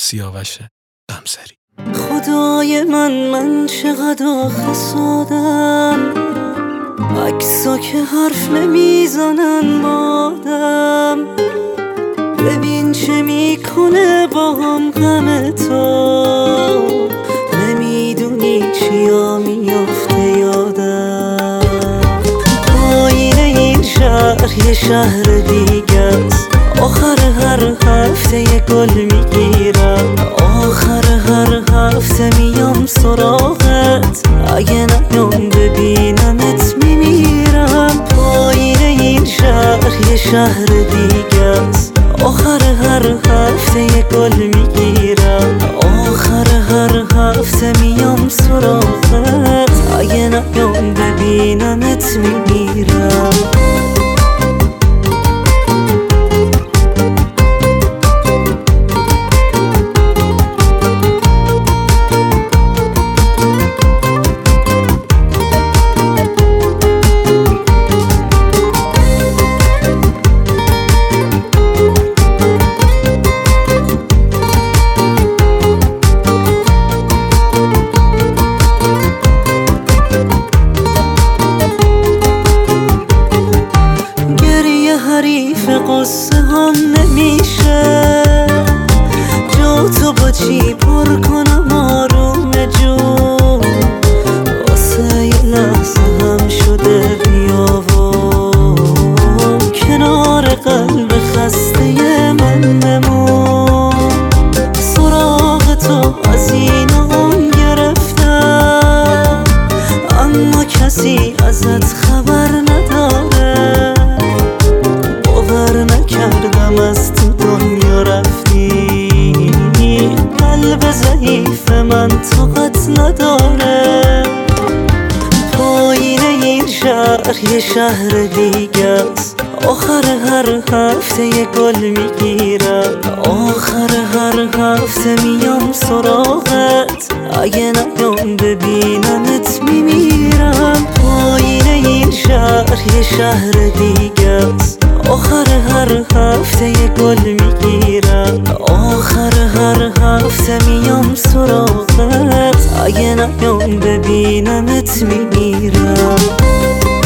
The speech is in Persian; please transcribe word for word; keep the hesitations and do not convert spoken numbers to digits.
سیاوش غمسری. خدای من من چقدر آخه سادم، عکسا که حرف نمیزنن بادم. ببین چه میکنه با هم غم تو، نمیدونی چیا میافته یادم. پایین این شهر یه شهر دیگه است، آخر هر هفته یه گل میگیرم، آخر هر هفته میام سراغت، اگه نیام ببینمت میمیرم. پایین این شهر یه شهر دیگه است، آخر هر هفته یه گل میگیرم، آخر هر هفته میام سراغت، اگه نیام ببینمت میمیرم. حریف قصه هم نمیشه، جا تو با چی پر کنم آروم جون، واسه یه لحظه هم شده بیا و کنار قلب خسته من بمون. سراغ تو از این اون گرفتم، اما کسی ازت خبر نداره، نکردم از تو دنیا رفتی، قلب ضعیف من طاقت نداره. پایین این شهر یه شهر دیگه است، آخر هر هفته یه گل میگیرم، آخر هر هفته میام سراغت، اگه نیام ببینمت میمیرم. پایین این شهر یه شهر دیگه است، آخر هر هفته یه گل میگیرم، آخر هر هفته میام سراغت، اگه نیام ببینمت میمیرم.